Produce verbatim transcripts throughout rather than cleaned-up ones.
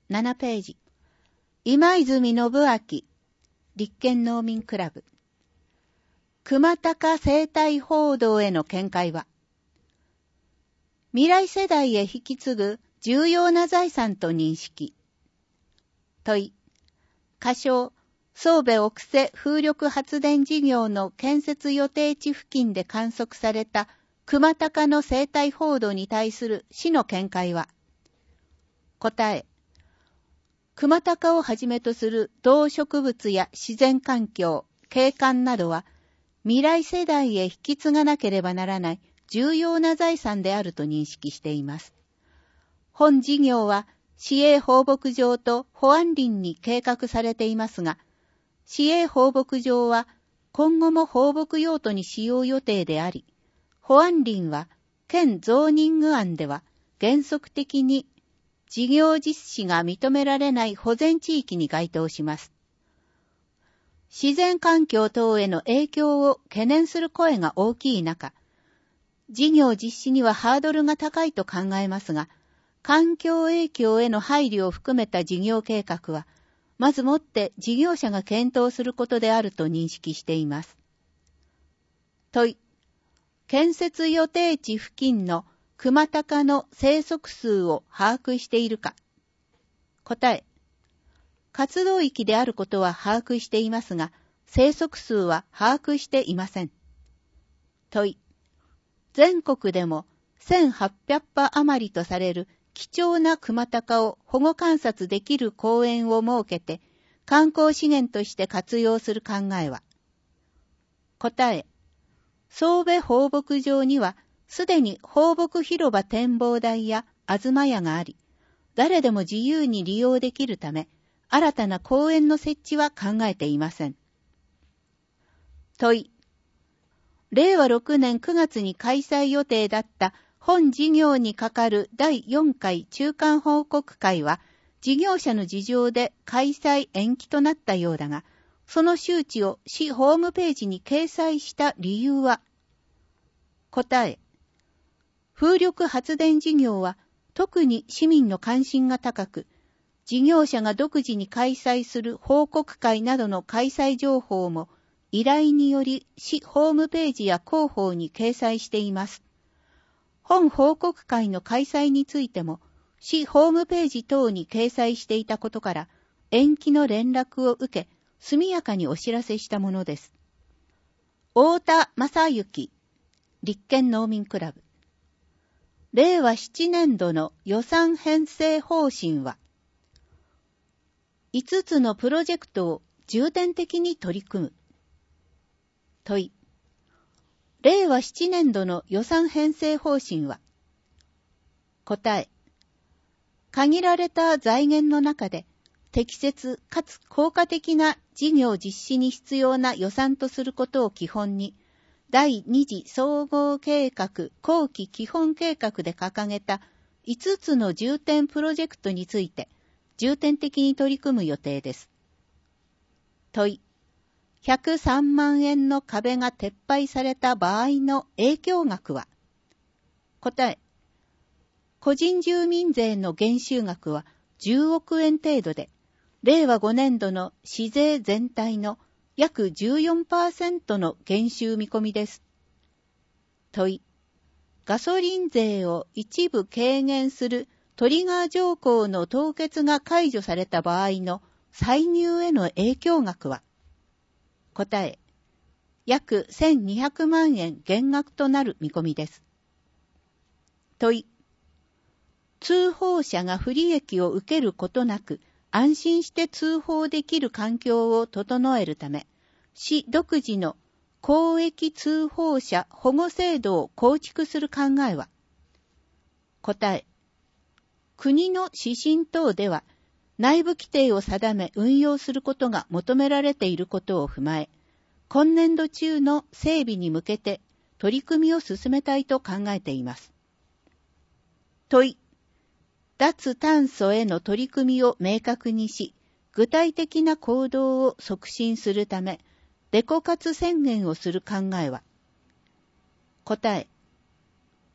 ななページ。今泉信明、立憲農民クラブ。熊高生態報道への見解は、未来世代へ引き継ぐ重要な財産と認識。問い、仮称、宗部奥瀬風力発電事業の建設予定地付近で観測された熊高の生態報道に対する市の見解は、答え、熊高をはじめとする動植物や自然環境、景観などは、未来世代へ引き継がなければならない重要な財産であると認識しています。本事業は市営放牧場と保安林に計画されていますが、市営放牧場は今後も放牧用途に使用予定であり、保安林は県ゾーニング案では原則的に事業実施が認められない保全地域に該当します。自然環境等への影響を懸念する声が大きい中、事業実施にはハードルが高いと考えますが、環境影響への配慮を含めた事業計画は、まずもって事業者が検討することであると認識しています。問い、建設予定地付近の熊高の生息数を把握しているか。答え、活動域であることは把握していますが、生息数は把握していません。問い、全国でもせんはっぴゃく羽余りとされる貴重な熊高を保護観察できる公園を設けて、観光資源として活用する考えは。答え、宗部放牧場にはすでに放牧広場展望台や東屋があり、誰でも自由に利用できるため、新たな公園の設置は考えていません。問い、れいわろくねんくがつに開催予定だった本事業にかかるだいよんかい中間報告会は、事業者の事情で開催延期となったようだが、その周知を市ホームページに掲載した理由は。答え、風力発電事業は特に市民の関心が高く、事業者が独自に開催する報告会などの開催情報も依頼により市ホームページや広報に掲載しています。本報告会の開催についても市ホームページ等に掲載していたことから延期の連絡を受け速やかにお知らせしたものです。太田正幸、立憲農民クラブ。れいわななねんどの予算編成方針は、いつつのプロジェクトを重点的に取り組む。問い、れいわななねんどの予算編成方針は。答え、限られた財源の中で適切かつ効果的な事業実施に必要な予算とすることを基本に、第二次総合計画後期基本計画で掲げたいつつの重点プロジェクトについて重点的に取り組む予定です。問い、ひゃくさんまんえんの壁が撤廃された場合の影響額は。答え、個人住民税の減収額はじゅうおくえん程度で、れいわごねんどの市税全体の約 じゅうよんパーセント の減収見込みです。問い、ガソリン税を一部軽減するトリガー条項の凍結が解除された場合の歳入への影響額は。答え、約せんにひゃくまんえん減額となる見込みです。問い、通報者が不利益を受けることなく安心して通報できる環境を整えるため、市独自の公益通報者保護制度を構築する考えは。答え、国の指針等では内部規定を定め運用することが求められていることを踏まえ、今年度中の整備に向けて取り組みを進めたいと考えています。問い、脱炭素への取り組みを明確にし、具体的な行動を促進するため、デコ活宣言をする考えは。答え、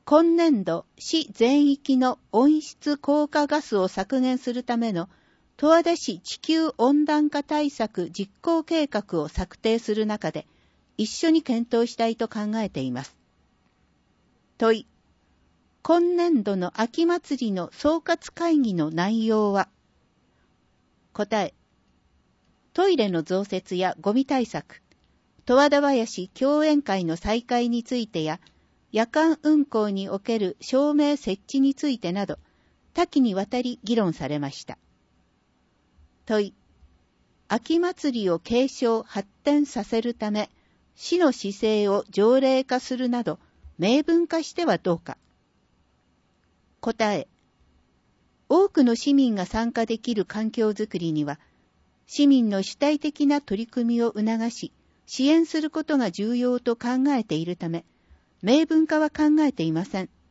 今年度、市全域の温室効果ガスを削減するための十和田市地球温暖化対策実行計画を策定する中で、一緒に検討したいと考えています。問い。今年度の秋祭りの総括会議の内容は？答え。トイレの増設やゴミ対策、十和田林共演会の再開についてや、夜間運行における照明設置についてなど、多岐にわたり議論されました。問い。秋祭りを継承発展させるため、市の姿勢を条例化するなど、明文化してはどうか。答え。多くの市民が参加できる環境づくりには、市民の主体的な取り組みを促し、支援することが重要と考えているため、明文化は考えていません。